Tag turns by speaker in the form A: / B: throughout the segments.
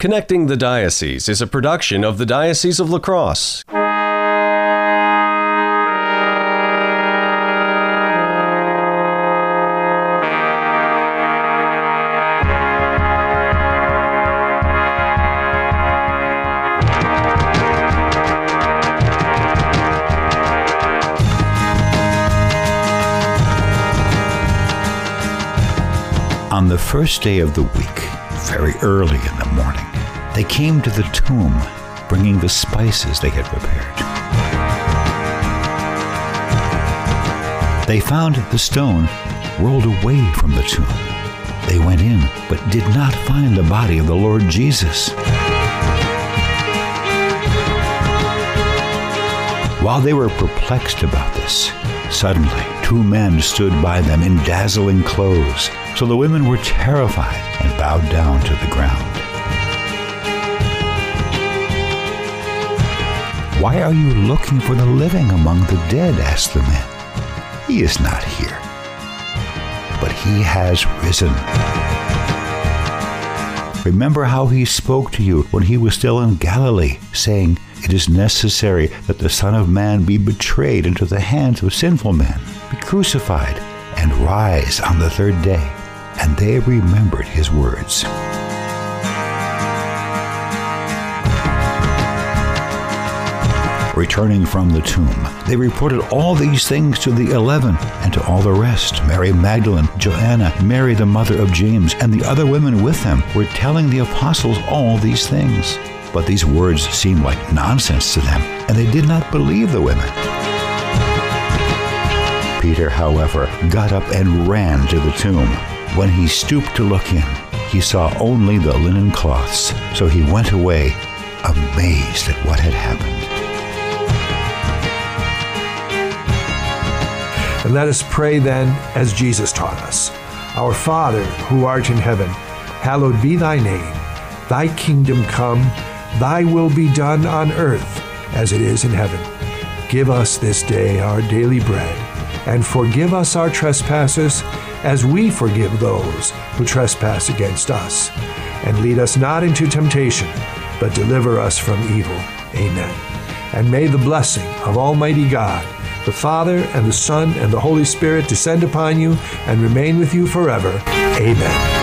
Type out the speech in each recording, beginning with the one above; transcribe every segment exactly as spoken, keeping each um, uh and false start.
A: Connecting the Diocese is a production of the Diocese of La Crosse.
B: On the first day of the week, very early in the morning, they came to the tomb, bringing the spices they had prepared. They found the stone rolled away from the tomb. They went in, but did not find the body of the Lord Jesus. While they were perplexed about this, suddenly two men stood by them in dazzling clothes. So the women were terrified and bowed down to the ground. "Why are you looking for the living among the dead?" asked the men. "He is not here, but he has risen. Remember how he spoke to you when he was still in Galilee, saying, 'It is necessary that the Son of Man be betrayed into the hands of sinful men, be crucified, and rise on the third day.' And they remembered his words." Returning from the tomb, they reported all these things to the eleven and to all the rest. Mary Magdalene, Joanna, Mary the mother of James, and the other women with them were telling the apostles all these things. But these words seemed like nonsense to them, and they did not believe the women. Peter, however, got up and ran to the tomb. When he stooped to look in, he saw only the linen cloths, so he went away, amazed at what had happened.
C: And let us pray then as Jesus taught us. Our Father, who art in heaven, hallowed be thy name. Thy kingdom come, thy will be done on earth as it is in heaven. Give us this day our daily bread, and forgive us our trespasses, as we forgive those who trespass against us. And lead us not into temptation, but deliver us from evil. Amen. And may the blessing of Almighty God, the Father, and the Son, and the Holy Spirit descend upon you and remain with you forever. Amen.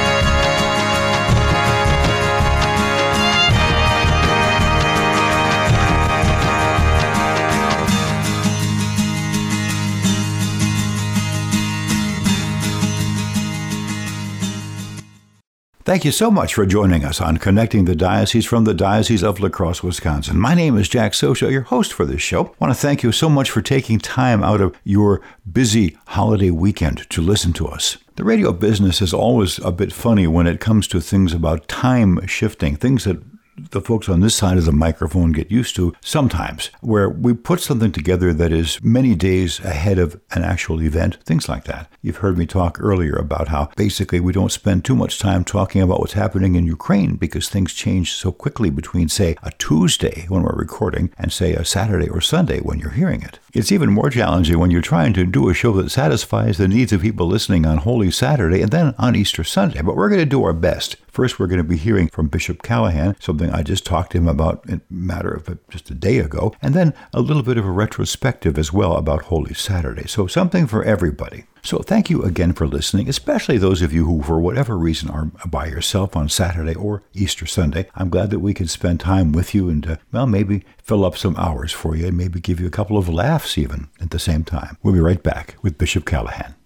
B: Thank you so much for joining us on Connecting the Diocese from the Diocese of La Crosse, Wisconsin. My name is Jack Sosha, your host for this show. I want to thank you so much for taking time out of your busy holiday weekend to listen to us. The radio business is always a bit funny when it comes to things about time shifting, things that the folks on this side of the microphone get used to sometimes, where we put something together that is many days ahead of an actual event, things like that. You've heard me talk earlier about how basically we don't spend too much time talking about what's happening in Ukraine because things change so quickly between, say, a Tuesday when we're recording and, say, a Saturday or Sunday when you're hearing it. It's even more challenging when you're trying to do a show that satisfies the needs of people listening on Holy Saturday and then on Easter Sunday. But we're going to do our best. First, we're going to be hearing from Bishop Callahan, something I just talked to him about in a matter of just a day ago, and then a little bit of a retrospective as well about Holy Saturday. So something for everybody. So thank you again for listening, especially those of you who, for whatever reason, are by yourself on Saturday or Easter Sunday. I'm glad that we could spend time with you and, uh, well, maybe fill up some hours for you and maybe give you a couple of laughs even at the same time. We'll be right back with Bishop Callahan.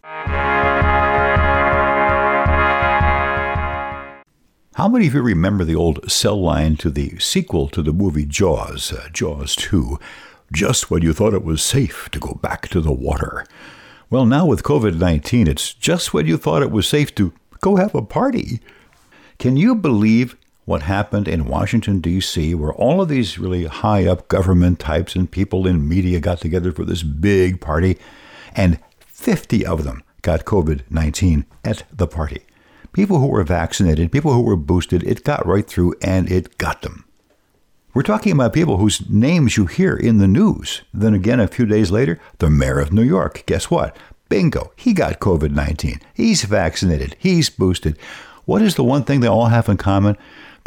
B: How many of you remember the old cell line to the sequel to the movie Jaws, uh, Jaws two, just when you thought it was safe to go back to the water? Well, now with covid nineteen, it's just when you thought it was safe to go have a party. Can you believe what happened in Washington, D C, where all of these really high-up government types and people in media got together for this big party, and fifty of them got covid nineteen at the party? People who were vaccinated, people who were boosted, it got right through and it got them. We're talking about people whose names you hear in the news. Then again, a few days later, the mayor of New York, guess what? Bingo, he got covid nineteen. He's vaccinated. He's boosted. What is the one thing they all have in common?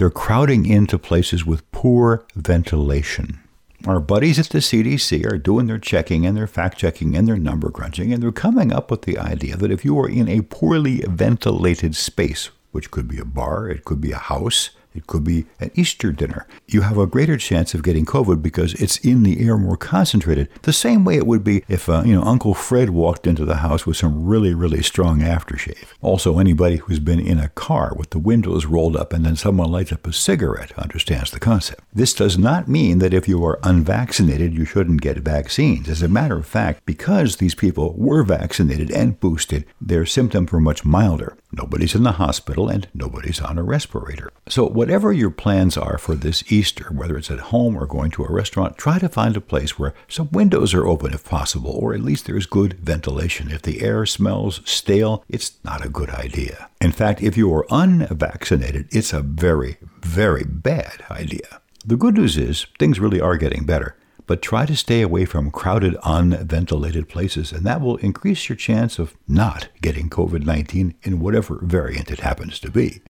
B: they're crowding into places with poor ventilation. Our buddies at the C D C are doing their checking and their fact-checking and their number crunching, and they're coming up with the idea that if you are in a poorly ventilated space, which could be a bar, it could be a house, it could be an Easter dinner, you have a greater chance of getting COVID because it's in the air more concentrated. The same way it would be if, uh, you know, Uncle Fred walked into the house with some really, really strong aftershave. Also, anybody who's been in a car with the windows rolled up and then someone lights up a cigarette understands the concept. This does not mean that if you are unvaccinated, you shouldn't get vaccines. As a matter of fact, because these people were vaccinated and boosted, their symptoms were much milder. Nobody's in the hospital and nobody's on a respirator. So whatever your plans are for this Easter, whether it's at home or going to a restaurant, try to find a place where some windows are open if possible, or at least there's good ventilation. If the air smells stale, it's not a good idea. In fact, if you are unvaccinated, it's a very, very bad idea. The good news is things really are getting better. But try to stay away from crowded, unventilated places, and that will increase your chance of not getting COVID nineteen in whatever variant it happens to be.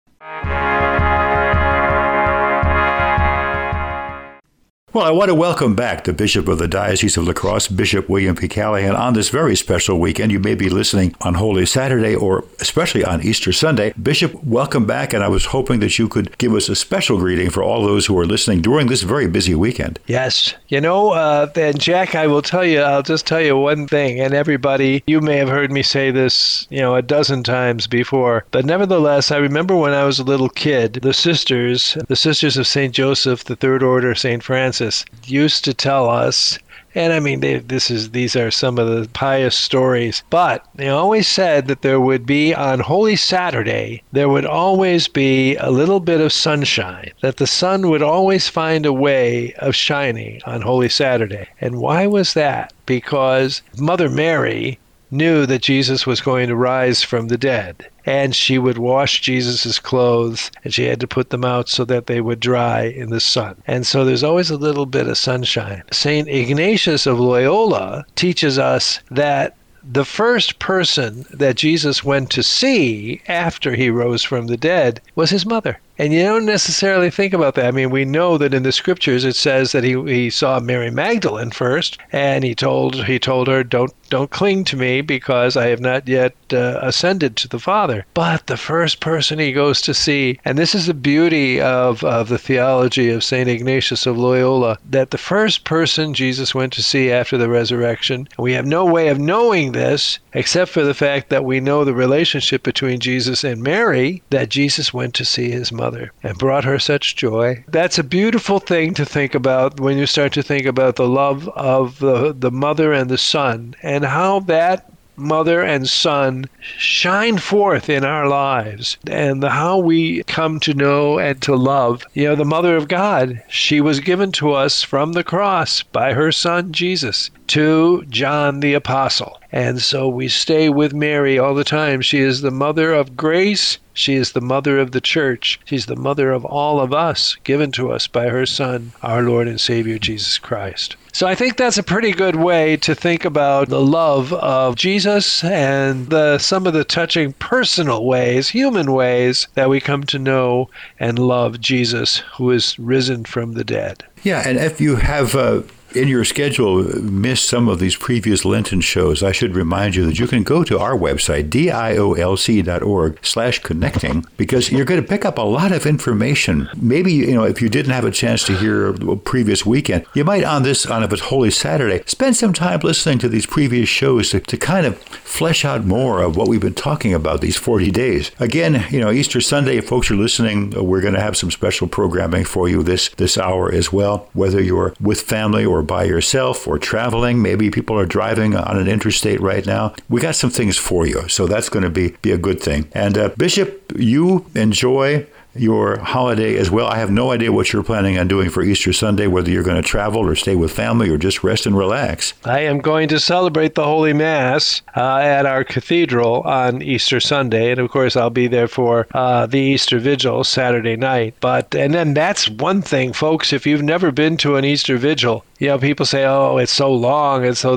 B: Well, I want to welcome back the Bishop of the Diocese of La Crosse, Bishop William P. Callahan, on this very special weekend. You may be listening on Holy Saturday or especially on Easter Sunday. Bishop, welcome back, and I was hoping that you could give us a special greeting for all those who are listening during this very busy weekend.
C: Yes. You know, uh, and Jack, I will tell you, I'll just tell you one thing, and everybody, you may have heard me say this, you know, a dozen times before, but nevertheless, I remember when I was a little kid, the sisters, the Sisters of Saint Joseph, the Third Order, Saint Francis, used to tell us, and I mean, they, this is these are some of the pious stories, but they always said that there would be, on Holy Saturday, there would always be a little bit of sunshine, that the sun would always find a way of shining on Holy Saturday. And why was that? Because Mother Mary knew that Jesus was going to rise from the dead, and she would wash Jesus's clothes, and she had to put them out so that they would dry in the sun. And so there's always a little bit of sunshine. Saint Ignatius of Loyola teaches us that the first person that Jesus went to see after he rose from the dead was his mother. And you don't necessarily think about that. I mean, we know that in the scriptures it says that he he saw Mary Magdalene first, and he told he told her, don't don't cling to me because I have not yet uh, ascended to the Father. But the first person he goes to see, and this is the beauty of, of the theology of Saint Ignatius of Loyola, that the first person Jesus went to see after the resurrection, and we have no way of knowing this except for the fact that we know the relationship between Jesus and Mary, that Jesus went to see his mother and brought her such joy. That's a beautiful thing to think about when you start to think about the love of the, the mother and the son, and how that mother and son shine forth in our lives, and the, how we come to know and to love. You know, the Mother of God, she was given to us from the cross by her son Jesus to John the Apostle. And so we stay with Mary all the time. She is the mother of grace. She is the mother of the church. She's the mother of all of us, given to us by her Son, our Lord and Savior, Jesus Christ. So I think that's a pretty good way to think about the love of Jesus and the, some of the touching personal ways, human ways, that we come to know and love Jesus, who is risen from the dead.
B: Yeah, and if you have uh, in your schedule missed some of these previous Lenten shows, I should remind you that you can go to our website, D I O L C dot org slash connecting, because you're going to pick up a lot of information. Maybe, you know, if you didn't have a chance to hear a previous weekend, you might on this, on a Holy Saturday, spend some time listening to these previous shows to, to kind of flesh out more of what we've been talking about these forty days. Again, you know, Easter Sunday, if folks are listening, we're going to have some special programming for you this, this hour as well, whether you're with family or by yourself or traveling. Maybe people are driving on an interstate right now. We got some things for you, so that's going to be, be a good thing. And uh, Bishop, you enjoy your holiday as well. I have no idea what you're planning on doing for Easter Sunday, whether you're going to travel or stay with family or just rest and relax.
C: I am going to celebrate the Holy Mass uh, at our cathedral on Easter Sunday, and of course I'll be there for uh, the Easter Vigil Saturday night. But and then that's one thing, folks. If you've never been to an Easter Vigil, you know, people say, "Oh, it's so long," and so this.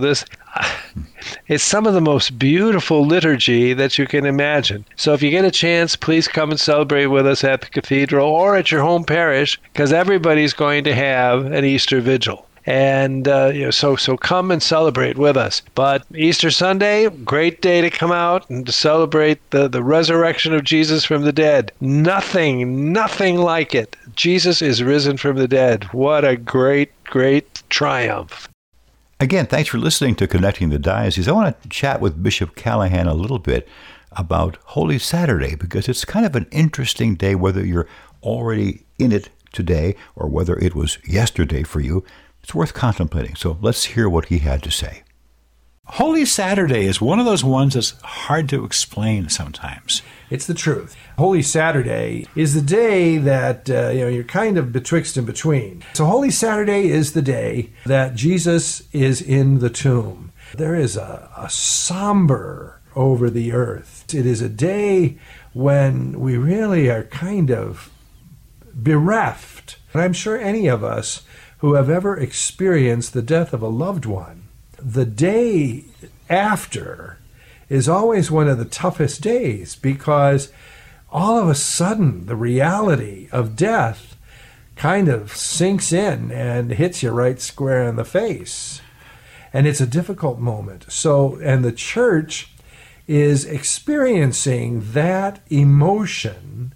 D: It's some of the most beautiful liturgy that you can imagine. So if you get a chance, please come and celebrate with us at the cathedral or at your home parish, because everybody's going to have an Easter vigil. And uh, you know, so so come and celebrate with us. But Easter Sunday, great day to come out and to celebrate the, the resurrection of Jesus from the dead. Nothing, nothing like it. Jesus is risen from the dead. What a great, great triumph.
B: Again, thanks for listening to Connecting the Diocese. I want to chat with Bishop Callahan a little bit about Holy Saturday, because it's kind of an interesting day, whether you're already in it today or whether it was yesterday for you. It's worth contemplating. So let's hear what he had to say.
E: Holy Saturday is one of those ones that's hard to explain sometimes.
C: It's the truth. Holy Saturday is the day that uh, you know you're kind of betwixt and between. So Holy Saturday is the day that Jesus is in the tomb. There is a, a somber over the earth. It is a day when we really are kind of bereft. And I'm sure any of us who have ever experienced the death of a loved one, the day after is always one of the toughest days, because all of a sudden the reality of death kind of sinks in and hits you right square in the face. And it's a difficult moment. So, and the church is experiencing that emotion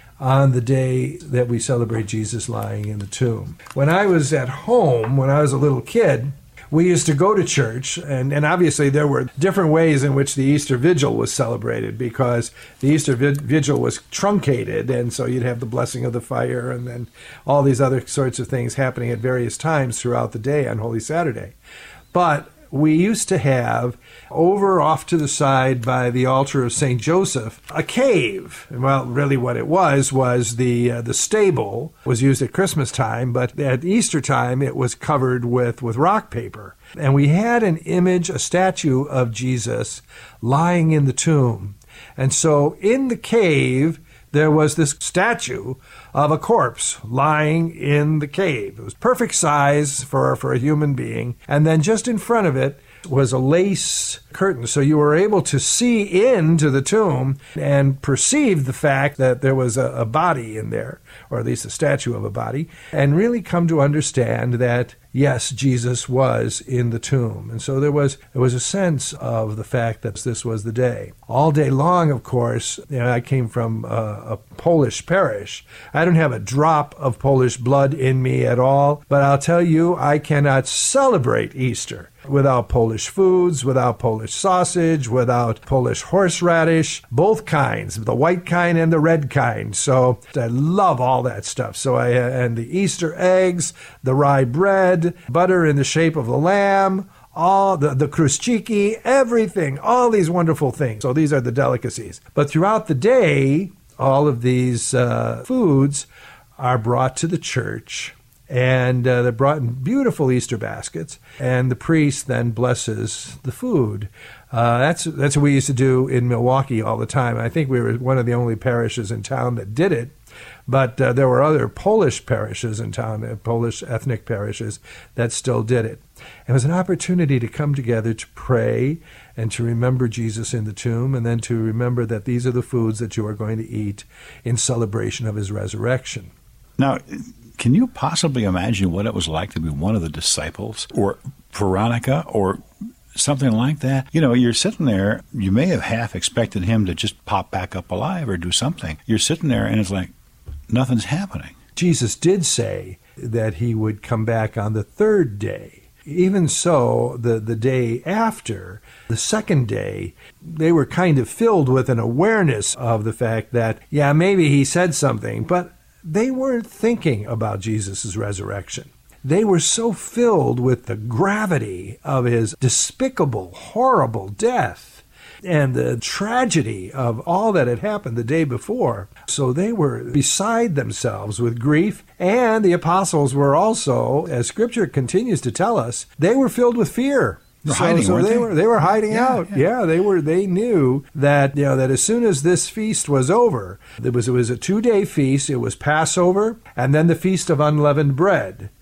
C: on the day that we celebrate Jesus lying in the tomb. When I was at home, when I was a little kid, we used to go to church, and, and obviously there were different ways in which the Easter Vigil was celebrated, because the Easter Vigil was truncated, and so you'd have the blessing of the fire and then all these other sorts of things happening at various times throughout the day on Holy Saturday. But we used to have, over off to the side by the altar of Saint Joseph, a cave. Well, really what it was was the uh, the stable was used at Christmas time, but at Easter time it was covered with, with rock paper. And we had an image, a statue of Jesus lying in the tomb. And so in the cave, there was this statue of a corpse lying in the cave. It was perfect size for, for a human being. And then just in front of it was a lace curtain, so you were able to see into the tomb and perceive the fact that there was a, a body in there, or at least a statue of a body, and really come to understand that, yes, Jesus was in the tomb. And so there was there was a sense of the fact that this was the day. All day long, of course, you know, I came from a, a Polish parish. I don't have a drop of Polish blood in me at all, but I'll tell you, I cannot celebrate Easter without Polish foods, without Polish sausage, without Polish horseradish, both kinds, the white kind and the red kind. So I love all that stuff. So I and the Easter eggs, the rye bread, butter in the shape of the lamb, all the, the kruszczyki, everything, all these wonderful things. So these are the delicacies. But throughout the day, all of these uh, foods are brought to the church, and uh, they're brought in beautiful Easter baskets, and the priest then blesses the food. Uh, that's that's what we used to do in Milwaukee all the time. I think we were one of the only parishes in town that did it, but uh, there were other Polish parishes in town, uh, Polish ethnic parishes, that still did it. It was an opportunity to come together to pray and to remember Jesus in the tomb, and then to remember that these are the foods that you are going to eat in celebration of his resurrection.
E: Now, can you possibly imagine what it was like to be one of the disciples, or Veronica, or something like that? You know, you're sitting there, you may have half expected him to just pop back up alive or do something. You're sitting there and it's like, nothing's happening.
C: Jesus did say that he would come back on the third day. Even so, the, the day after, the second day, they were kind of filled with an awareness of the fact that, yeah, maybe he said something, but they weren't thinking about Jesus' resurrection. They were so filled with the gravity of his despicable, horrible death and the tragedy of all that had happened the day before. So they were beside themselves with grief, and the apostles were also, as Scripture continues to tell us, they were filled with fear.
E: They're
C: so,
E: hiding,
C: so
E: weren't
C: they,
E: they?
C: were they were hiding
E: Yeah,
C: out.
E: yeah.
C: Yeah, they were. They knew that you know that as soon as this feast was over, it was it was a two day feast. It was Passover and then the Feast of Unleavened Bread.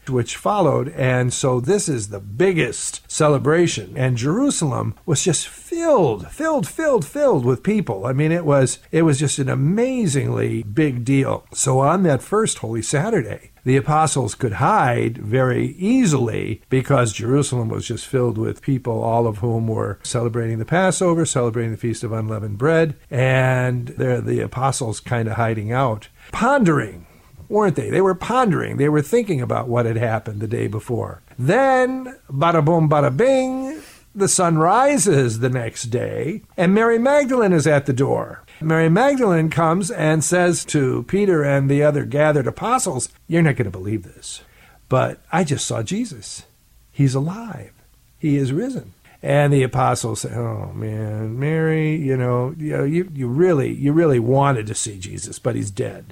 C: which followed. And so this is the biggest celebration. And Jerusalem was just filled, filled, filled, filled with people. I mean, it was it was just an amazingly big deal. So on that first Holy Saturday, the apostles could hide very easily because Jerusalem was just filled with people, all of whom were celebrating the Passover, celebrating the Feast of Unleavened Bread, and they're the apostles kind of hiding out, pondering, weren't they? They were pondering. They were thinking about what had happened the day before. Then, bada boom, bada bing, the sun rises the next day, and Mary Magdalene is at the door. Mary Magdalene comes and says to Peter and the other gathered apostles, "You're not going to believe this, but I just saw Jesus. He's alive. He is risen." And the apostles say, "Oh man, Mary, you know, you, know, you you really you really wanted to see Jesus, but he's dead."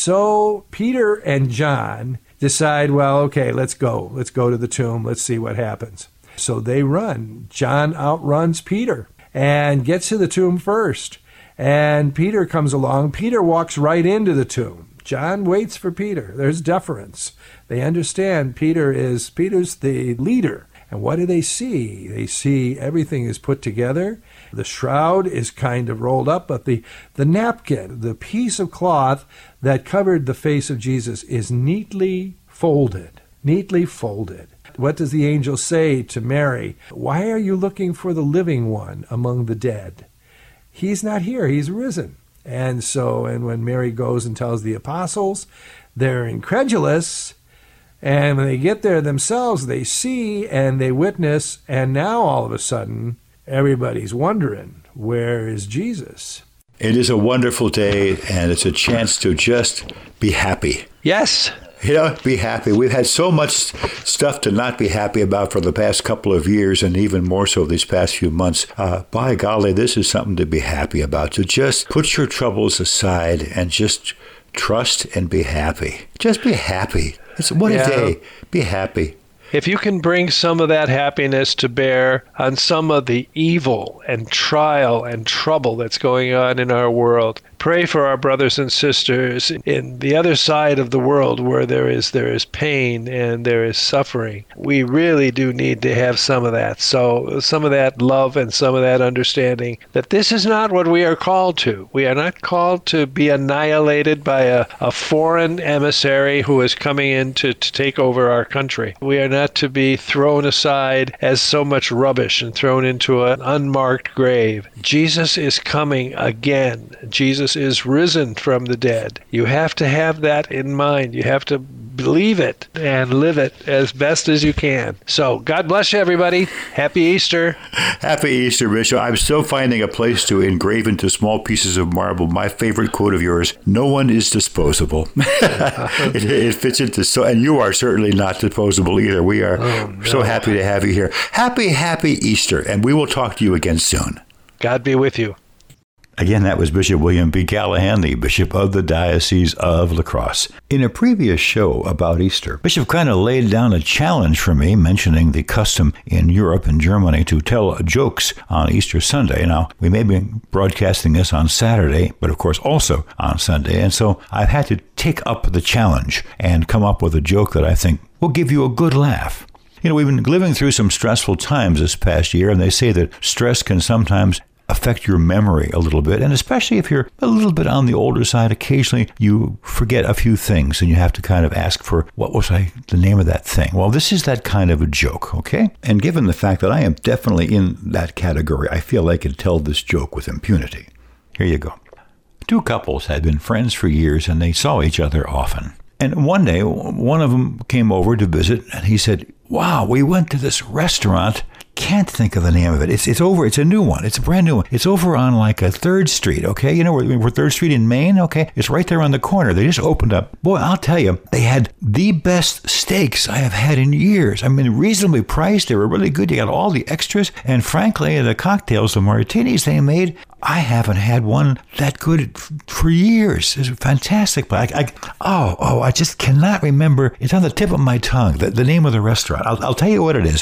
C: So Peter and John decide, well, okay, let's go. Let's go to the tomb. Let's see what happens. So they run. John outruns Peter and gets to the tomb first. And Peter comes along. Peter walks right into the tomb. John waits for Peter. There's deference. They understand Peter is Peter's the leader. And what do they see? They see everything is put together. The shroud is kind of rolled up, but the, the napkin, the piece of cloth that covered the face of Jesus is neatly folded, neatly folded. What does the angel say to Mary? "Why are you looking for the living one among the dead? He's not here. He's risen." And so, and when Mary goes and tells the apostles, they're incredulous. And when they get there themselves, they see and they witness. And now all of a sudden, everybody's wondering, where is Jesus?
B: It is a wonderful day, and it's a chance to just be happy.
D: Yes.
B: You know, be happy. We've had so much stuff to not be happy about for the past couple of years, and even more so these past few months. Uh, by golly, this is something to be happy about. To just put your troubles aside and just trust and be happy. Just be happy. It's what
D: Yeah.
B: a day. Be happy.
D: If you can bring some of that happiness to bear on some of the evil and trial and trouble that's going on in our world, pray for our brothers and sisters in the other side of the world where there is there is pain and there is suffering. We really do need to have some of that. So some of that love and some of that understanding that this is not what we are called to. We are not called to be annihilated by a, a foreign emissary who is coming in to, to take over our country. We are not to be thrown aside as so much rubbish and thrown into an unmarked grave. Jesus is coming again. Jesus is risen from the dead. You have to have that in mind. You have to believe it and live it as best as you can. So God bless you, everybody. Happy Easter.
B: Happy Easter, Bishop. I'm still finding a place to engrave into small pieces of marble my favorite quote of yours: "No one is disposable." it, it fits into so, and you are certainly not disposable either. We are oh, no. so happy to have you here. Happy, happy Easter, and we will talk to you again soon.
D: God be with you.
B: Again, that was Bishop William B. Callahan, the Bishop of the Diocese of La Crosse. In a previous show about Easter, Bishop kind of laid down a challenge for me, mentioning the custom in Europe and Germany to tell jokes on Easter Sunday. Now, we may be broadcasting this on Saturday, but of course also on Sunday, and so I've had to take up the challenge and come up with a joke that I think will give you a good laugh. You know, we've been living through some stressful times this past year, and they say that stress can sometimes affect your memory a little bit, and especially if you're a little bit on the older side, occasionally you forget a few things and you have to kind of ask for, what was I, the name of that thing? Well, this is that kind of a joke, okay? And given the fact that I am definitely in that category, I feel I can tell this joke with impunity. Here you go. Two couples had been friends for years and they saw each other often. And one day, one of them came over to visit and he said, "Wow, we went to this restaurant. Can't think of the name of it. It's it's over. It's a new one. It's a brand new one. It's over on like a third Street, okay? You know, we're, we're third Street in Maine, okay? It's right there on the corner. They just opened up. Boy, I'll tell you, they had the best steaks I have had in years. I mean, reasonably priced. They were really good. You got all the extras. And frankly, the cocktails, the martinis they made, I haven't had one that good for years. It's fantastic. But I, I, oh, oh, I just cannot remember. It's on the tip of my tongue, the, the name of the restaurant. I'll, I'll tell you what it is.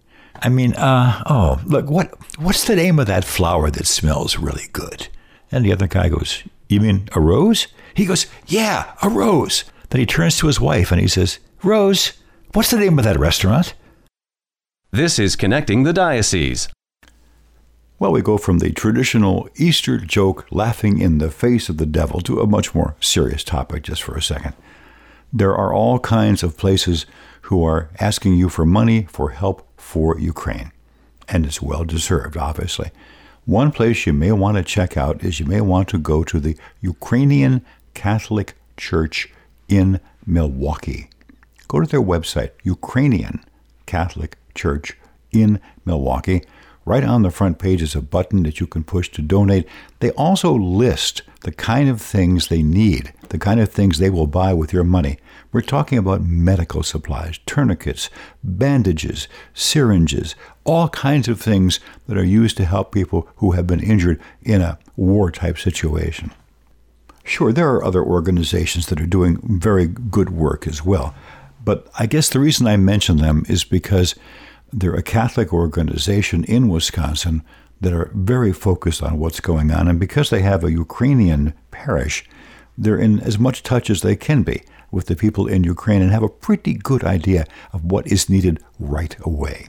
B: I mean, uh, oh, look, what what's the name of that flower that smells really good? And the other guy goes, "You mean a rose?" He goes, "Yeah, a rose." Then he turns to his wife and he says, "Rose, What's the name of that restaurant?
A: This is Connecting the Diocese.
B: Well, we go from the traditional Easter joke, laughing in the face of the devil, to a much more serious topic just for a second. There are all kinds of places who are asking you for money for help for Ukraine. And it's well deserved, obviously. One place you may want to check out is you may want to go to the Ukrainian Catholic Church in Milwaukee. Go to their website, Ukrainian Catholic Church in Milwaukee. Right on the front page is a button that you can push to donate. They also list the kind of things they need, the kind of things they will buy with your money. We're talking about medical supplies, tourniquets, bandages, syringes, all kinds of things that are used to help people who have been injured in a war-type situation. Sure, there are other organizations that are doing very good work as well, but I guess the reason I mention them is because they're a Catholic organization in Wisconsin that are very focused on what's going on, and because they have a Ukrainian parish, they're in as much touch as they can be with the people in Ukraine and have a pretty good idea of what is needed right away.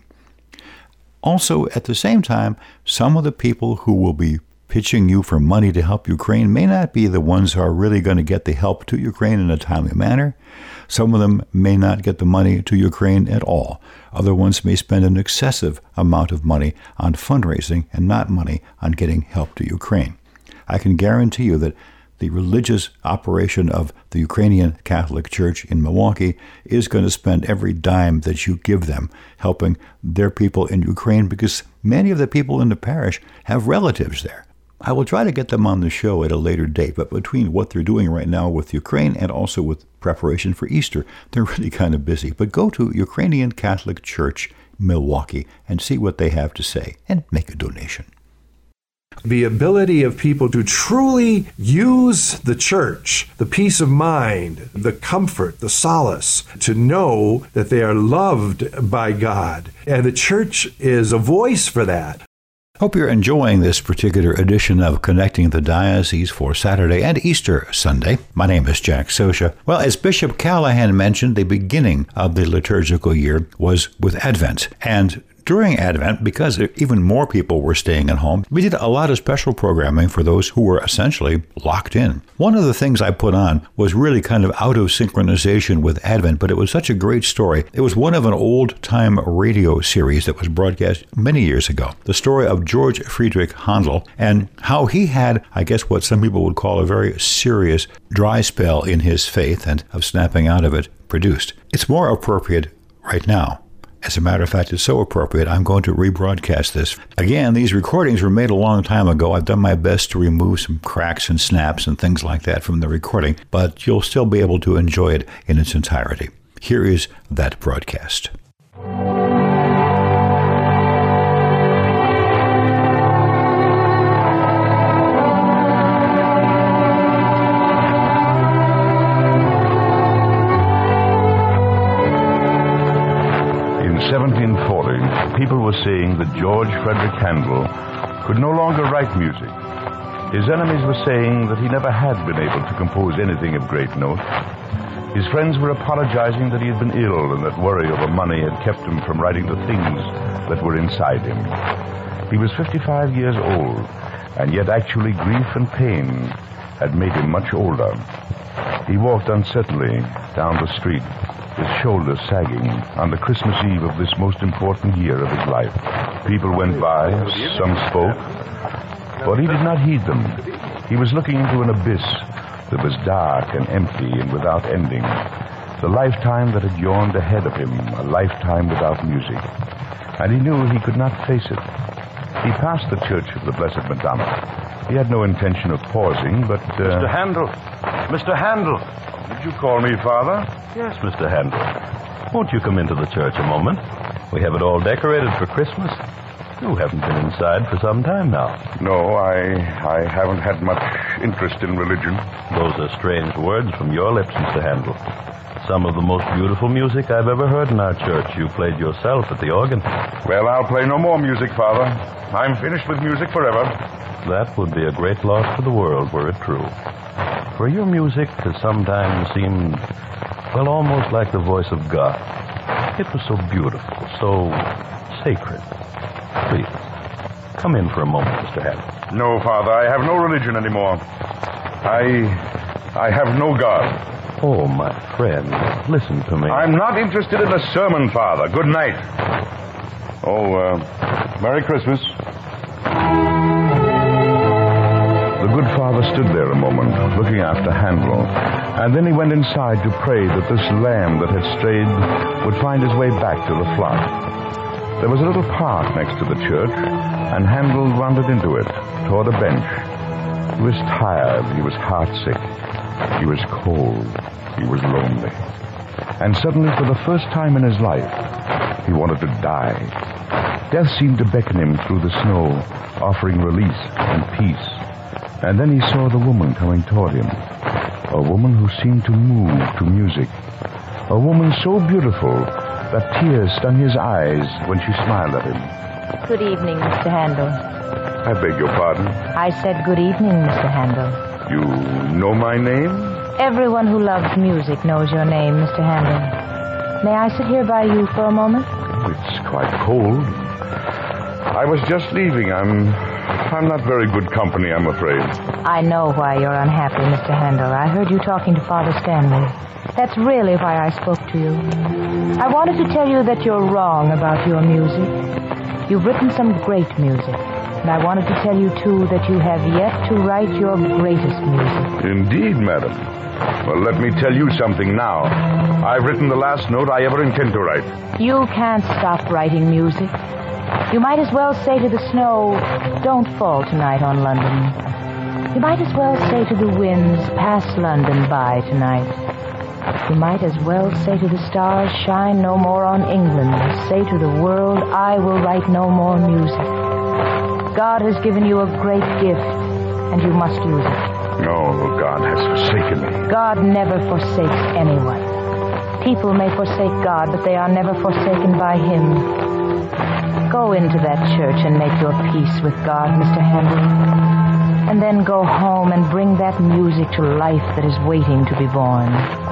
B: Also, at the same time, some of the people who will be pitching you for money to help Ukraine may not be the ones who are really going to get the help to Ukraine in a timely manner. Some of them may not get the money to Ukraine at all. Other ones may spend an excessive amount of money on fundraising and not money on getting help to Ukraine. I can guarantee you that the religious operation of the Ukrainian Catholic Church in Milwaukee is going to spend every dime that you give them helping their people in Ukraine, because many of the people in the parish have relatives there. I will try to get them on the show at a later date, but between what they're doing right now with Ukraine and also with preparation for Easter, they're really kind of busy. But go to Ukrainian Catholic Church Milwaukee and see what they have to say and make a donation.
C: The ability of people to truly use the church, the peace of mind, the comfort, the solace, to know that they are loved by God. And the church is a voice for that.
B: Hope you're enjoying this particular edition of Connecting the Diocese for Saturday and Easter Sunday. My name is Jack Sosha. Well, as Bishop Callahan mentioned, the beginning of the liturgical year was with Advent. And during Advent, because even more people were staying at home, we did a lot of special programming for those who were essentially locked in. One of the things I put on was really kind of out of synchronization with Advent, but it was such a great story. It was one of an old-time radio series that was broadcast many years ago. The story of George Friedrich Handel and how he had, I guess, what some people would call a very serious dry spell in his faith and of snapping out of it produced. It's more appropriate right now. As a matter of fact, it's so appropriate, I'm going to rebroadcast this. Again, these recordings were made a long time ago. I've done my best to remove some cracks and snaps and things like that from the recording, but you'll still be able to enjoy it in its entirety. Here is that broadcast.
F: seventeen forty, people were saying that George Friedrich Handel could no longer write music. His enemies were saying that he never had been able to compose anything of great note. His friends were apologizing that he had been ill and that worry over money had kept him from writing the things that were inside him. He was fifty-five years old, and yet actually grief and pain had made him much older. He walked uncertainly down the street, his shoulders sagging, on the Christmas Eve of this most important year of his life. People went by, some spoke, but he did not heed them. He was looking into an abyss that was dark and empty and without ending. The lifetime that had yawned ahead of him, a lifetime without music. And he knew he could not face it. He passed the Church of the Blessed Madonna. He had no intention of pausing, but... Uh...
G: Mister Handel! Mister Handel!
F: Did you call me, Father?
G: Yes, Mister Handel. Won't you come into the church a moment? We have it all decorated for Christmas. You haven't been inside for some time now.
F: No, I I haven't had much interest in religion.
G: Those are strange words from your lips, Mister Handel. Some of the most beautiful music I've ever heard in our church you played yourself at the organ.
F: Well, I'll play no more music, Father. I'm finished with music forever.
G: That would be a great loss for the world were it true. For your music has sometimes seemed, well, almost like the voice of God. It was so beautiful, so sacred. Please, come in for a moment, Mister Handel.
F: No, Father, I have no religion anymore. I... I have no God.
G: Oh, my friend, listen to me.
F: I'm not interested in a sermon, Father. Good night. Oh, uh, Merry Christmas. The good father stood there a moment, looking after Handel, and then he went inside to pray that this lamb that had strayed would find his way back to the flock. There was a little park next to the church, and Handel wandered into it, toward a bench. He was tired, he was heartsick, he was cold, he was lonely. And suddenly, for the first time in his life, he wanted to die. Death seemed to beckon him through the snow, offering release and peace. And then he saw the woman coming toward him, a woman who seemed to move to music, a woman so beautiful that tears stung his eyes when she smiled at him.
H: Good evening, Mister Handel.
F: I beg your pardon?
H: I said good evening, Mister Handel.
F: You know my name?
H: Everyone who loves music knows your name, Mister Handel. May I sit here by you for a moment?
F: It's quite cold. I was just leaving. I'm... I'm not very good company, I'm afraid.
H: I know why you're unhappy, Mister Handel. I heard you talking to Father Stanley. That's really why I spoke to you. I wanted to tell you that you're wrong about your music. You've written some great music. And I wanted to tell you, too, that you have yet to write your greatest music.
F: Indeed, madam. Well, let me tell you something now. I've written the last note I ever intend to write.
H: You can't stop writing music. You might as well say to the snow, don't fall tonight on London. You might as well say to the winds, pass London by tonight. You might as well say to the stars, shine no more on England. Say to the world, I will write no more music. God has given you a great gift, and you must use it.
F: No, God has forsaken me.
H: God never forsakes anyone. People may forsake God, but they are never forsaken by Him. Go into that church and make your peace with God, Mister Handel. And then go home and bring that music to life that is waiting to be born.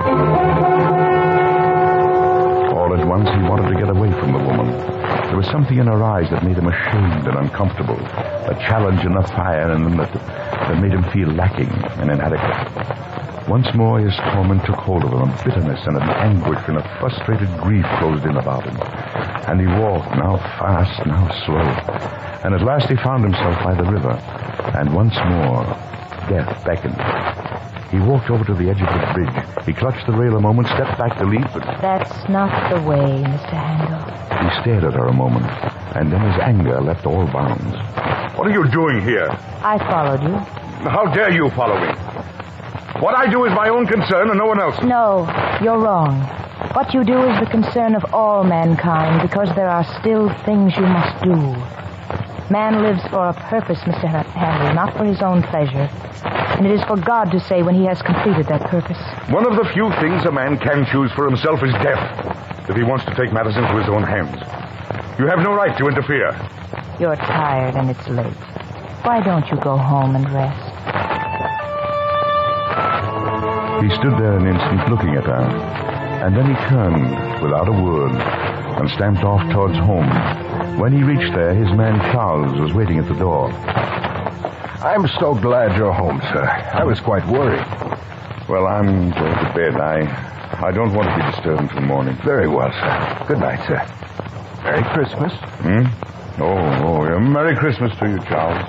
F: All at once, he wanted to get away from the woman. There was something in her eyes that made him ashamed and uncomfortable, a challenge and a fire in them that, that made him feel lacking and inadequate. Once more, his torment took hold of him, and bitterness and an anguish and a frustrated grief closed in about him. And he walked, now fast, now slow. And at last he found himself by the river. And once more, death beckoned. He walked over to the edge of the bridge. He clutched the rail a moment, stepped back to leap, but...
H: That's not the way, Mister Handel.
F: He stared at her a moment, and then his anger left all bounds. What are you doing here?
H: I followed you.
F: How dare you follow me? What I do is my own concern and no one else's.
H: No, you're wrong. What you do is the concern of all mankind, because there are still things you must do. Man lives for a purpose, Mister Handel, not for his own pleasure. And it is for God to say when he has completed that purpose.
F: One of the few things a man can choose for himself is death, if he wants to take matters into his own hands. You have no right to interfere.
H: You're tired and it's late. Why don't you go home and rest?
F: He stood there an instant looking at her, and then he turned without a word and stamped off towards home. When he reached there, his man Charles was waiting at the door.
I: I'm so glad you're home, sir. I was quite worried.
F: Well, I'm going to bed. I I don't want to be disturbed until morning.
I: Very well, sir. Good night, sir. Merry Christmas.
F: Hmm? Oh, oh, yeah. Merry Christmas to you, Charles.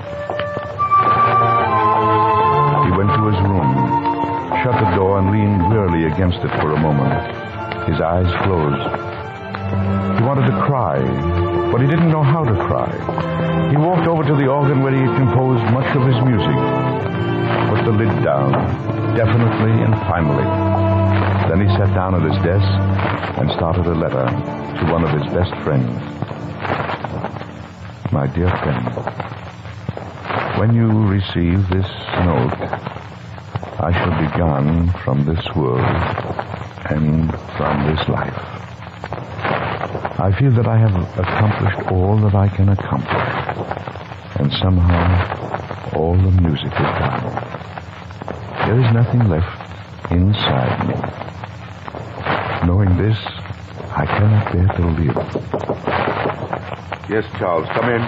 F: He went to his room, shut the door, and leaned wearily against it for a moment. His eyes closed. He wanted to cry, but he didn't know how to cry. He walked over to the organ where he had composed much of his music, put the lid down, definitely and finally. Then he sat down at his desk and started a letter to one of his best friends. My dear friend, when you receive this note, I shall be gone from this world and from this life. I feel that I have accomplished all that I can accomplish, and somehow all the music is gone. There is nothing left inside me. Knowing this, I cannot bear to live. Yes, Charles, come in.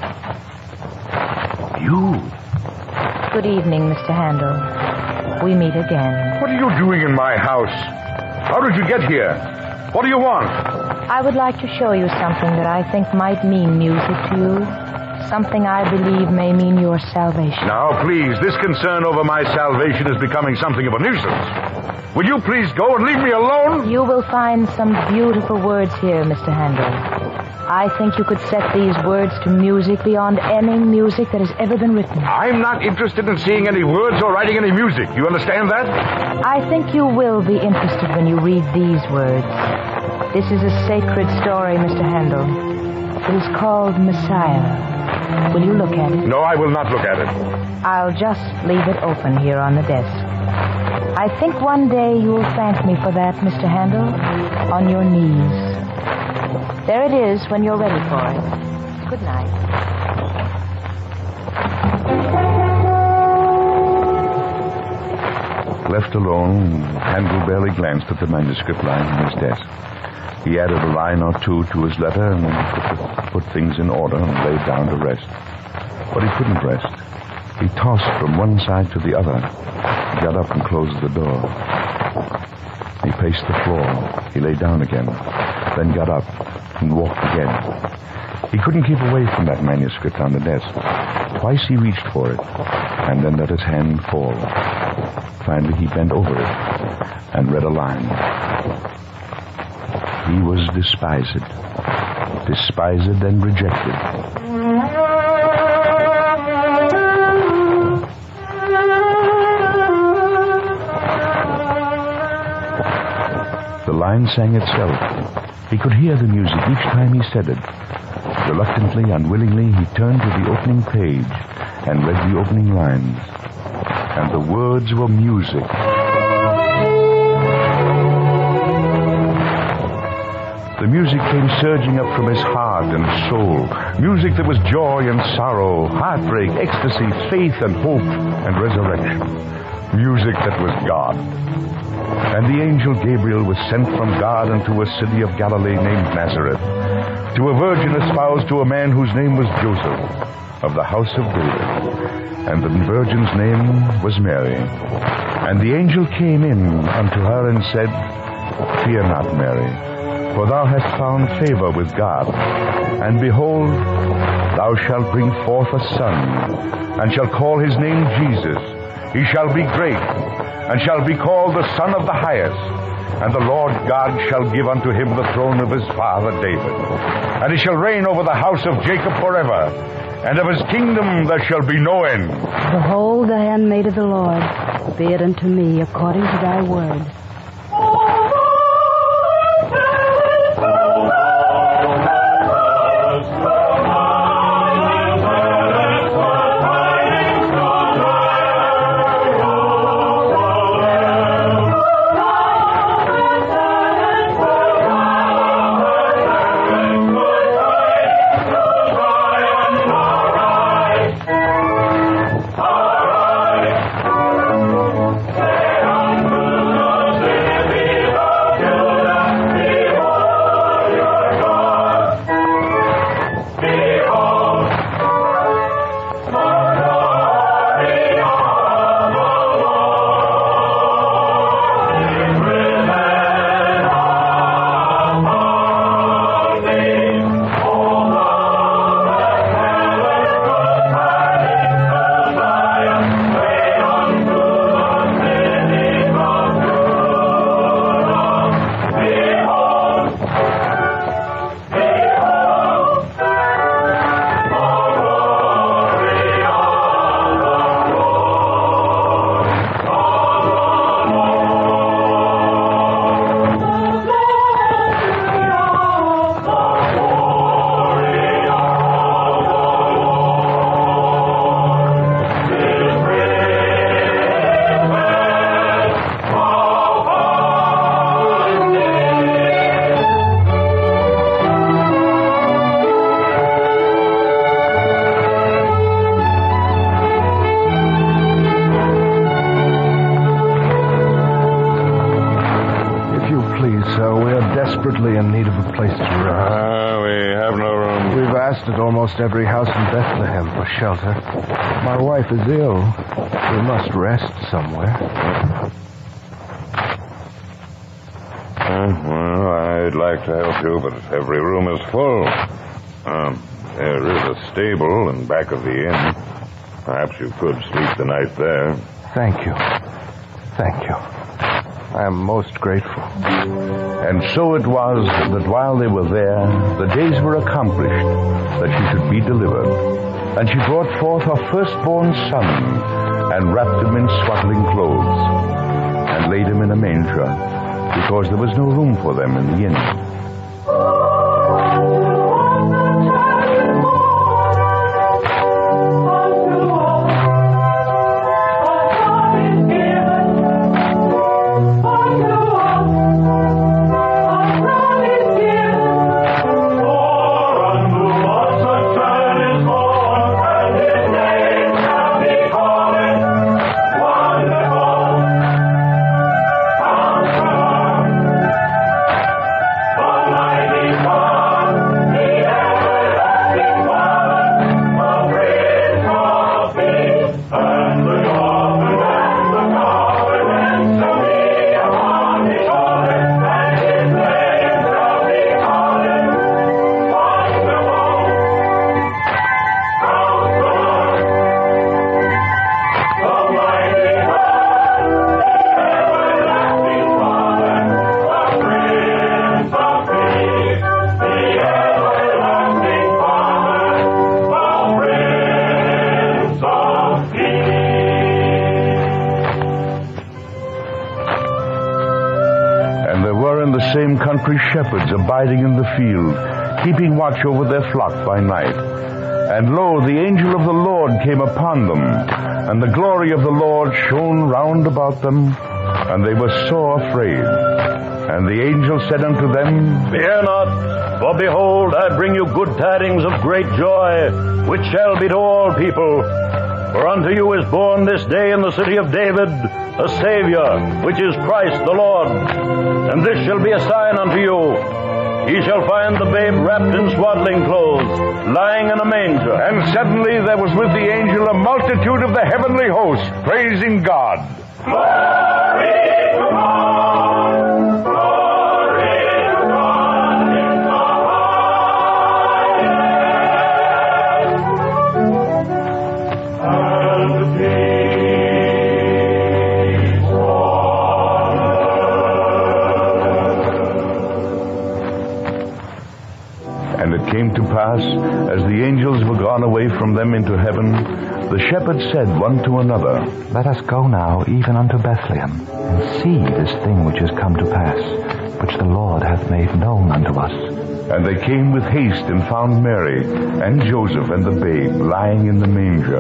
F: You?
H: Good evening, Mister Handel. We meet again.
F: What are you doing in my house? How did you get here? What do you want?
H: I would like to show you something that I think might mean music to you. Something I believe may mean your salvation.
F: Now, please, this concern over my salvation is becoming something of a nuisance. Will you please go and leave me alone?
H: You will find some beautiful words here, Mister Handel. I think you could set these words to music beyond any music that has ever been written.
F: I'm not interested in seeing any words or writing any music. You understand that?
H: I think you will be interested when you read these words. This is a sacred story, Mister Handel. It is called Messiah. Will you look at it?
F: No, I will not look at it.
H: I'll just leave it open here on the desk. I think one day you'll thank me for that, Mister Handel, on your knees. There it is when you're ready for it. Good night.
F: Left alone, Handel barely glanced at the manuscript lying on his desk. He added a line or two to his letter and then put, put things in order and lay down to rest. But he couldn't rest. He tossed from one side to the other. He got up and closed the door. He paced the floor. He lay down again, then got up and walked again. He couldn't keep away from that manuscript on the desk. Twice he reached for it, and then let his hand fall. Finally, he bent over it and read a line. He was despised, despised and rejected. The line sang itself. He could hear the music each time he said it. Reluctantly, unwillingly, he turned to the opening page and read the opening lines. And the words were music. The music came surging up from his heart and soul. Music that was joy and sorrow, heartbreak, ecstasy, faith and hope and resurrection. Music that was God. And the angel Gabriel was sent from God unto a city of Galilee named Nazareth, to a virgin espoused to a man whose name was Joseph, of the house of David. And the virgin's name was Mary. And the angel came in unto her and said, Fear not, Mary, for thou hast found favor with God. And behold, thou shalt bring forth a son, and shalt call his name Jesus. He shall be great, and shall be called the Son of the Highest. And the Lord God shall give unto him the throne of his father David. And he shall reign over the house of Jacob forever, and of his kingdom there shall be no end.
J: Behold, the handmaid of the Lord, be it unto me according to thy word.
K: Say unto the
I: sir. We are desperately in need of a place to rest.
F: Ah, we have no room.
I: We've asked at almost every house in Bethlehem for shelter. My wife is ill. We must rest somewhere.
F: Uh, well, I'd like to help you, but every room is full. Um, there is a stable in back of the inn. Perhaps you could sleep the night there.
I: Thank you. Thank you. I am most grateful.
F: And so it was that while they were there, the days were accomplished that she should be delivered. And she brought forth her firstborn son, and wrapped him in swaddling clothes, and laid him in a manger, because there was no room for them in the inn. Same country shepherds abiding in the field, keeping watch over their flock by night. And lo, the angel of the Lord came upon them, and the glory of the Lord shone round about them, and they were sore afraid. And the angel said unto them,
G: Fear not, for behold, I bring you good tidings of great joy, which shall be to all people. For unto you is born this day in the city of David a Savior, which is Christ the Lord. And this shall be a sign unto you. Ye shall find the babe wrapped in swaddling clothes, lying in a manger.
F: And suddenly there was with the angel a multitude of the heavenly host, praising God.
K: Glory to God! Glory to God in the highest! And peace on
F: earth. And it came to pass, as the angels were gone away from them into heaven, the shepherds said one to another,
L: Let us go now even unto Bethlehem, and see this thing which is come to pass, which the Lord hath made known unto us.
F: And they came with haste and found Mary, and Joseph, and the babe, lying in the manger.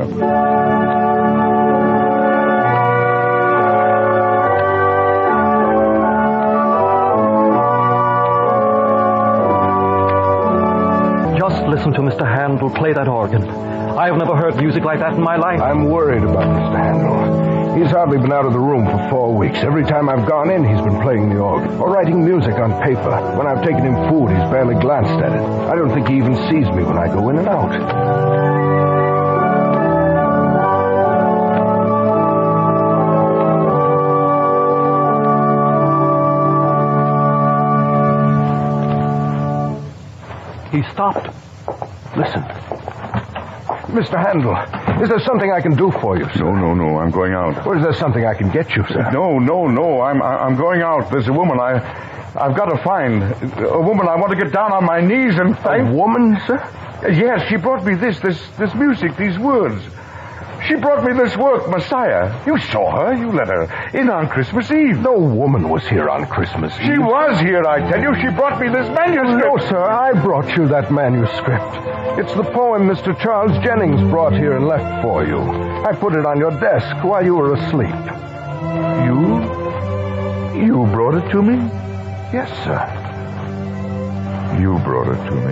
L: Just listen to Mister Handel play that organ. I have never heard music like that in my life.
I: I'm worried about Mister Handel. He's hardly been out of the room for four weeks. Every time I've gone in, he's been playing the organ or writing music on paper. When I've taken him food, he's barely glanced at it. I don't think he even sees me when I go in and out.
L: He stopped.
I: Listen. Mister Handel, is there something I can do for you, sir?
F: No, no, no, I'm going out.
I: Or is there something I can get you, sir?
F: No, no, no, I'm I'm going out. There's a woman I, I've got to find. A woman I want to get down on my knees and thank.
I: A woman, sir?
F: Yes, she brought me this, this, this music, these words. She brought me this work, Messiah. You saw her. You let her in on Christmas Eve.
I: No woman was here on Christmas Eve.
F: She was here, I tell you. She brought me this manuscript.
I: No, sir, I brought you that manuscript. It's the poem Mister Charles Jennings brought here and left for you. I put it on your desk while you were asleep.
F: You? You brought it to me?
I: Yes, sir.
F: You brought it to me.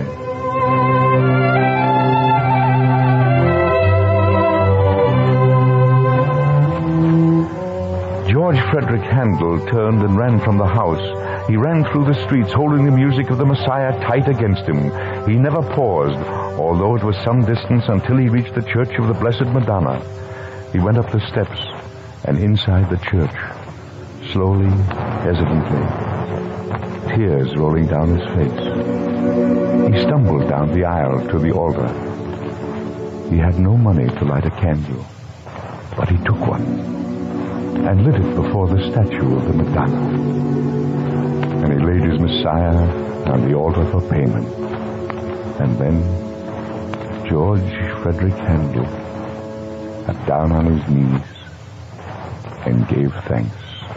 F: George Frederick Handel turned and ran from the house. He ran through the streets, holding the music of the Messiah tight against him. He never paused, although it was some distance until he reached the Church of the Blessed Madonna. He went up the steps and inside the church, slowly, hesitantly, tears rolling down his face. He stumbled down the aisle to the altar. He had no money to light a candle, but he took one and lit it before the statue of the Madonna. And he laid his Messiah on the altar for payment. And then George Frederick Handel got down on his knees and gave thanks.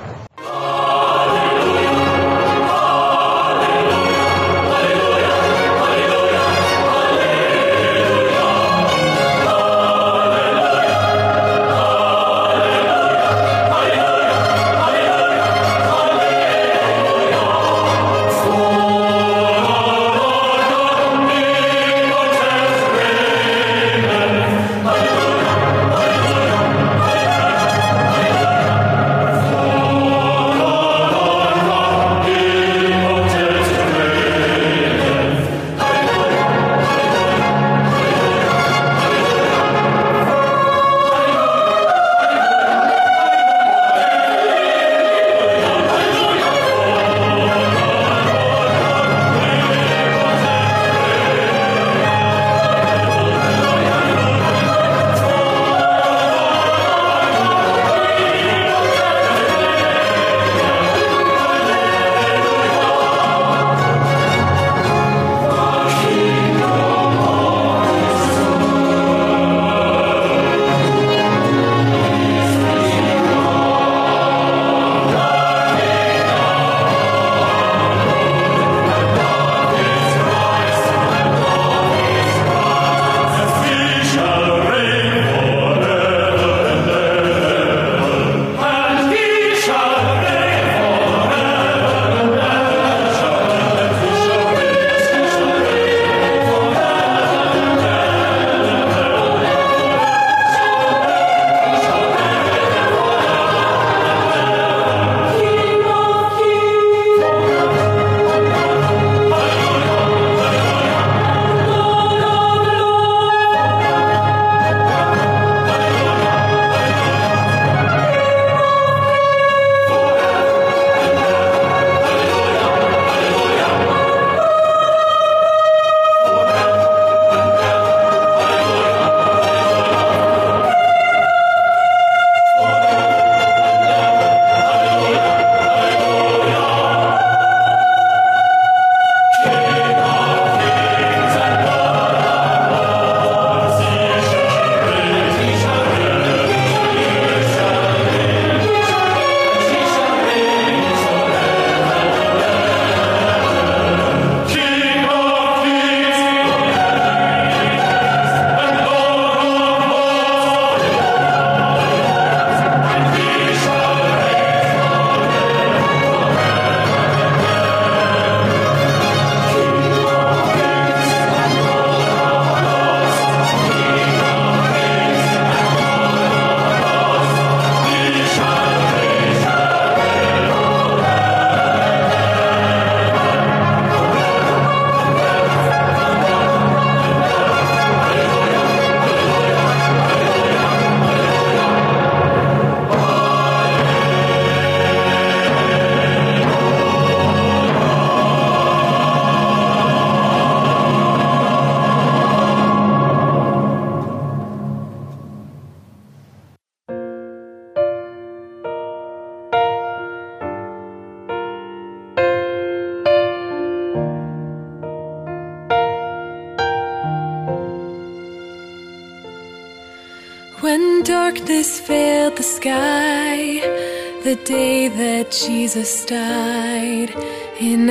M: When darkness veiled the sky, the day that Jesus died, in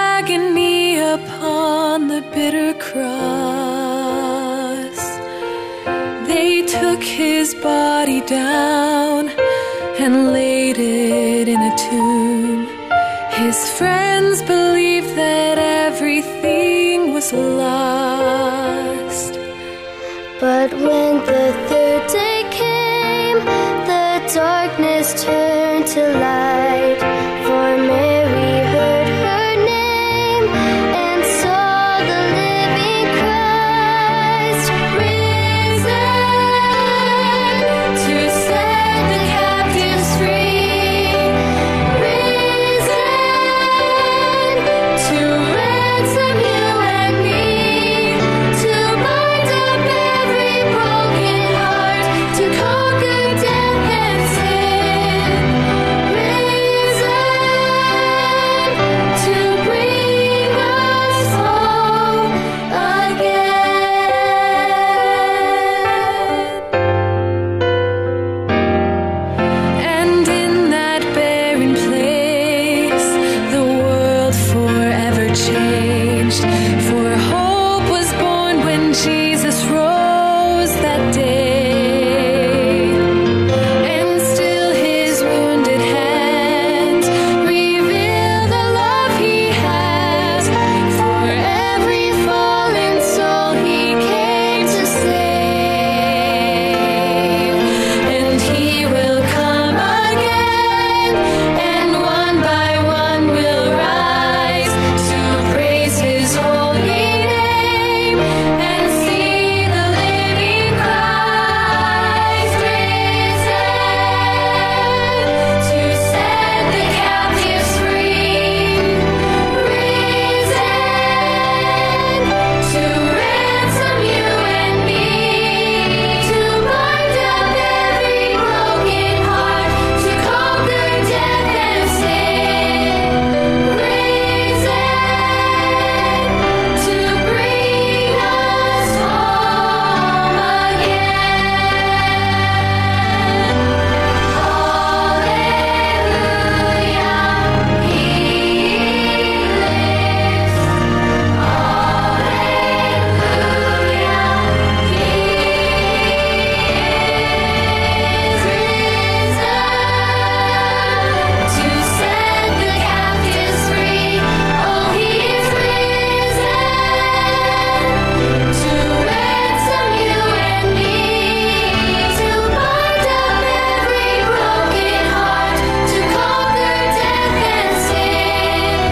M: agony upon the bitter cross, they took his body down and laid it in a tomb. His friends believed that everything was lost.
N: But when the third day came, the darkness turned to
M: changed. For hope was born when Jesus rose that day. And still his wounded hands reveal the love he has. For every fallen soul he came to save. And he will come again, and one by one will rise to praise his holy name and see the living Christ risen to set the captives free, risen to ransom you and me, to bind up every broken heart, to conquer death and sin, risen to bring us home again. Hallelujah, he lives. Hallelujah, he is risen to set the captives free. Oh, he is risen to ransom you and me, to bind up every broken heart, to conquer death and sin,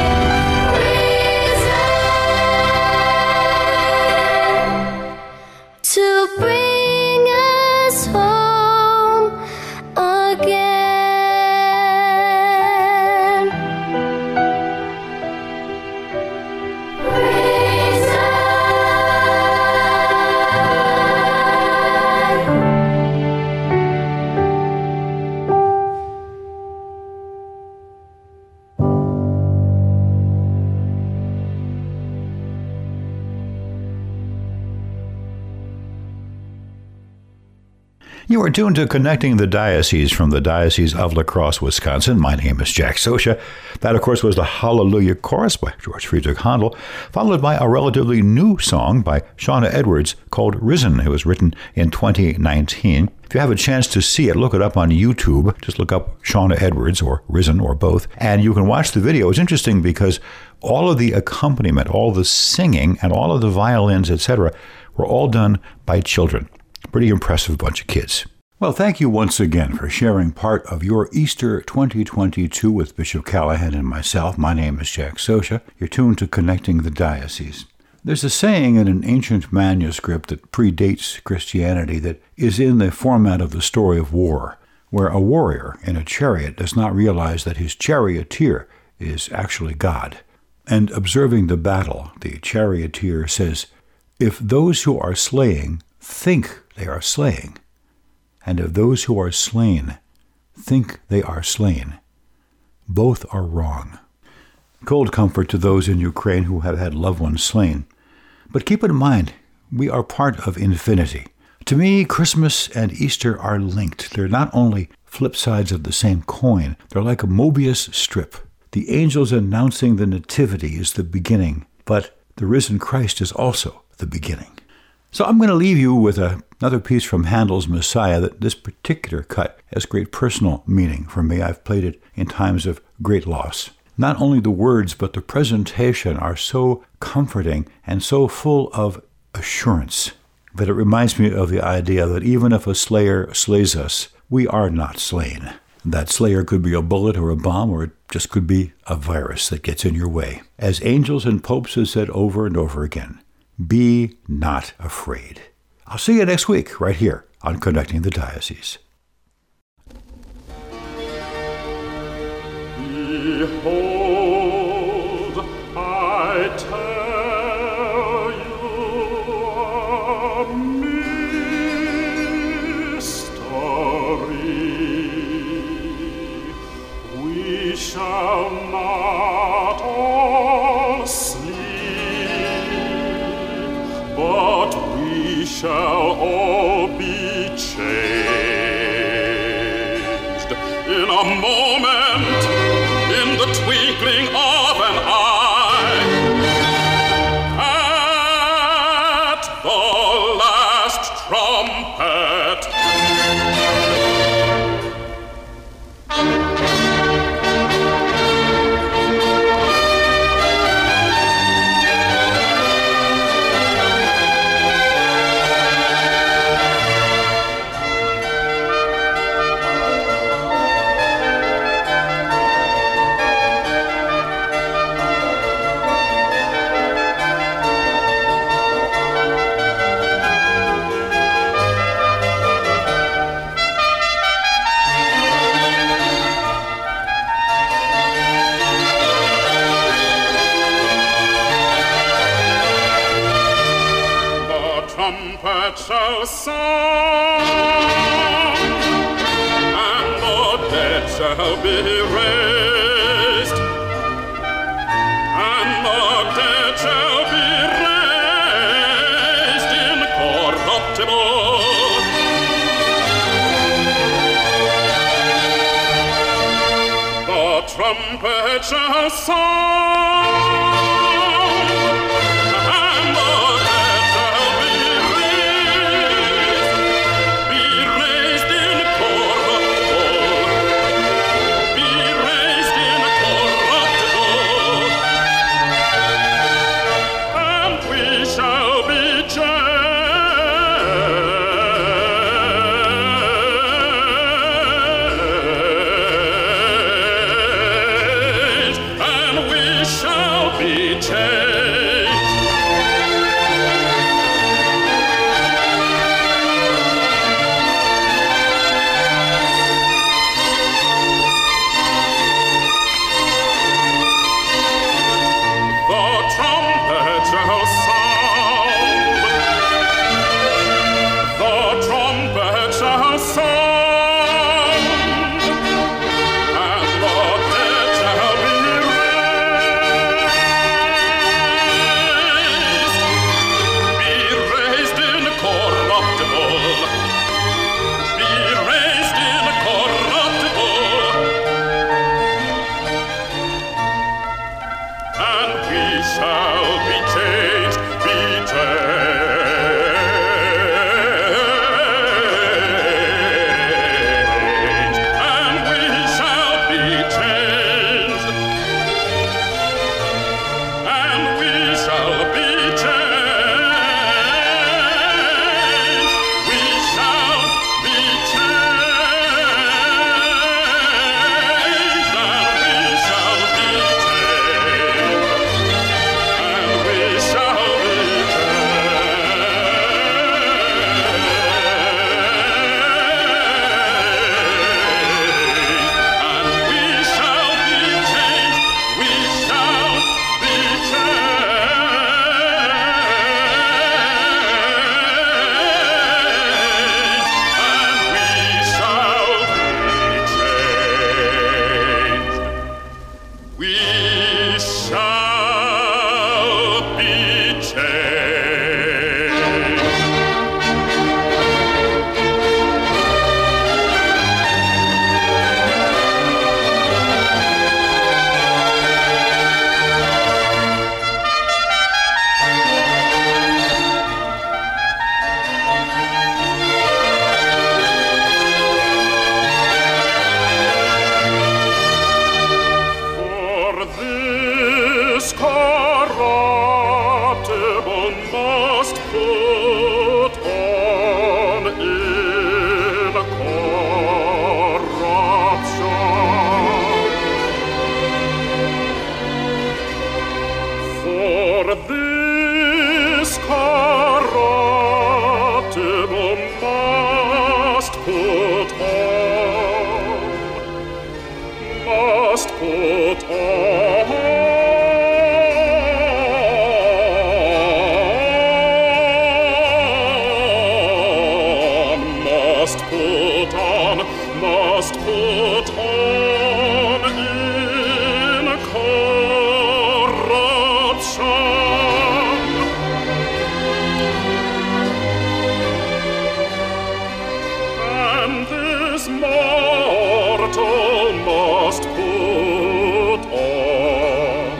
M: risen to bring us home again.
B: You are tuned to Connecting the Diocese from the Diocese of La Crosse, Wisconsin. My name is Jack Sosha. That, of course, was the Hallelujah Chorus by George Friedrich Handel, followed by a relatively new song by Shauna Edwards called Risen. It was written in twenty nineteen. If you have a chance to see it, look it up on YouTube. Just look up Shauna Edwards or Risen or both, and you can watch the video. It's interesting because all of the accompaniment, all the singing, and all of the violins, et cetera, were all done by children. Pretty impressive bunch of kids. Well, thank you once again for sharing part of your Easter twenty twenty-two with Bishop Callahan and myself. My name is Jack Sosha. You're tuned to Connecting the Diocese. There's a saying in an ancient manuscript that predates Christianity that is in the format of the story of war, where a warrior in a chariot does not realize that his charioteer is actually God. And observing the battle, the charioteer says, "If those who are slaying think they are slaying, and if those who are slain think they are slain, both are wrong." Cold comfort to those in Ukraine who have had loved ones slain. But keep in mind, we are part of infinity. To me, Christmas and Easter are linked. They're not only flip sides of the same coin, they're like a Mobius strip. The angels announcing the nativity is the beginning, but the risen Christ is also the beginning. So I'm going to leave you with a, another piece from Handel's Messiah that this particular cut has great personal meaning for me. I've played it in times of great loss. Not only the words, but the presentation are so comforting and so full of assurance that it reminds me of the idea that even if a slayer slays us, we are not slain. That slayer could be a bullet or a bomb, or it just could be a virus that gets in your way. As angels and popes have said over and over again, be not afraid. I'll see you next week right here on Connecting the Diocese.
K: Behold, I tell you a mystery. We shall not all sleep, but we shall all be changed in a moment, in the twinkling of an eye. shall sound, and the dead shall be raised, and the dead shall be raised incorruptible. The trumpet shall sound, and the dead shall be raised, be raised incorruptible, be raised incorruptible, and we shall be changed, and we shall be changed. The trumpet shall sound, the trumpet shall sound, and the dead shall be raised, be raised incorruptible, be raised incorruptible, and we shall be changed, be changed, and we shall be changed, and we shall be changed, we shall be changed, and we shall be changed, and we shall be We shall be changed. For this corruptible must put on incorruption. For this corruptible must put on, must put on, must put on, must put on incorruption. And this mortal must put on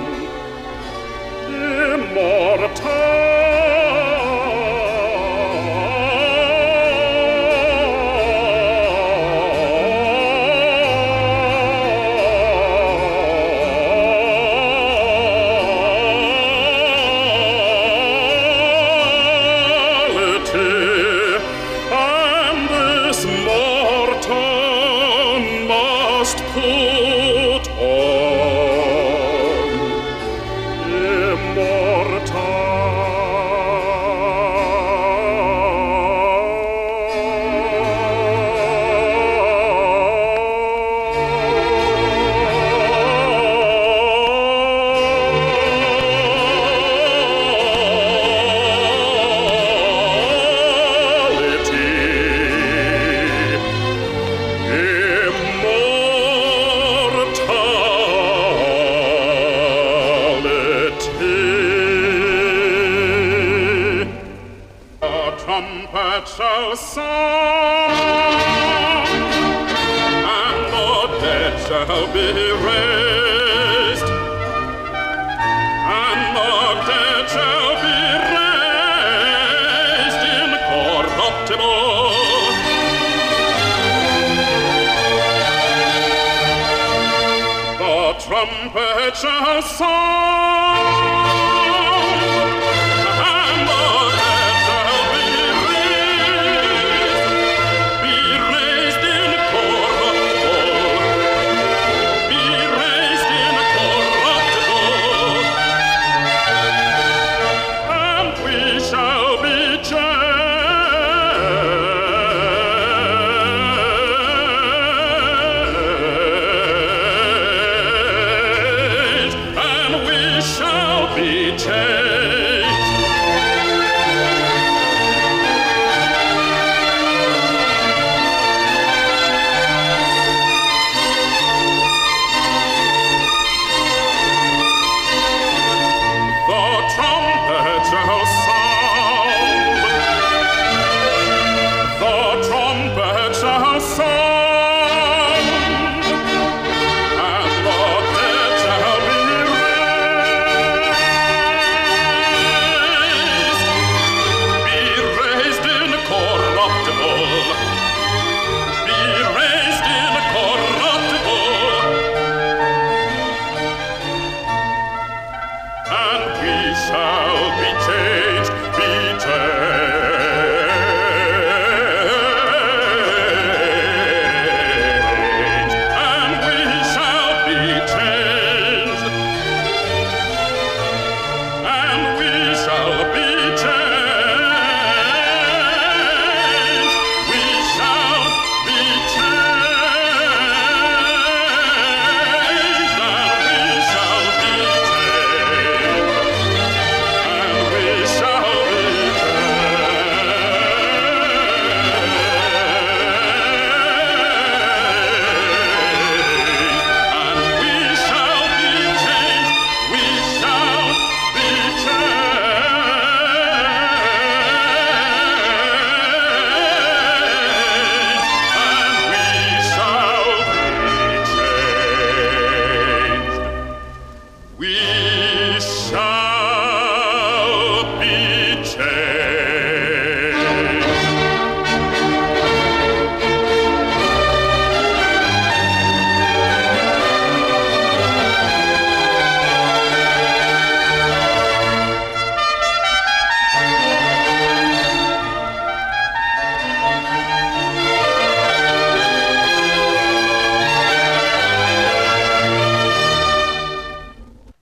K: immortality, and this mortal must put on immortality. trumpet shall sound, and the dead shall be raised, and the dead shall be raised incorruptible. The trumpet shall sound, and the dead shall be raised, be raised incorruptible, be raised incorruptible, and we shall be changed, and we shall be changed. The trumpet shall sound, the trumpet shall sound, and the dead shall be raised, be raised incorruptible, be raised incorruptible, and we shall